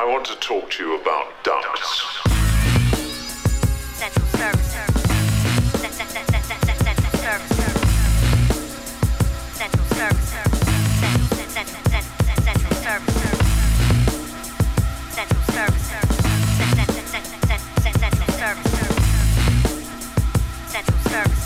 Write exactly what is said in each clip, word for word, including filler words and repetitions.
want to talk to you about ducks. Central Service. Central Service. Central Service. Central Service. Central Service. Central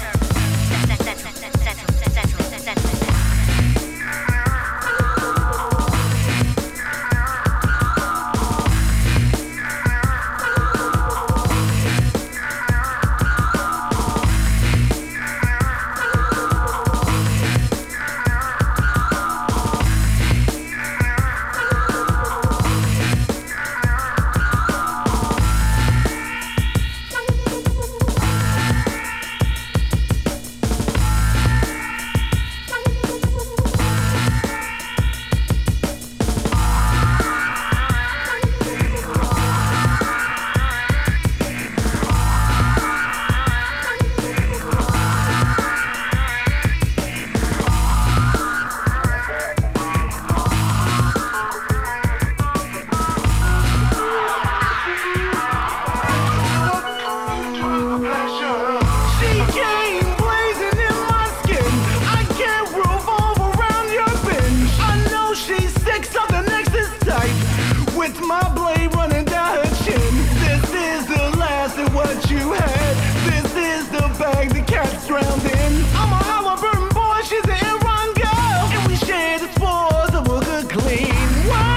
with my blade running down her chin. This is the last of what you had. This is the bag the cat's drowned in. I'm a Halliburton boy, she's an Iran girl, and we share the spoils of a good clean world.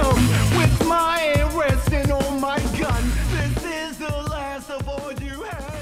This is the last of all you have.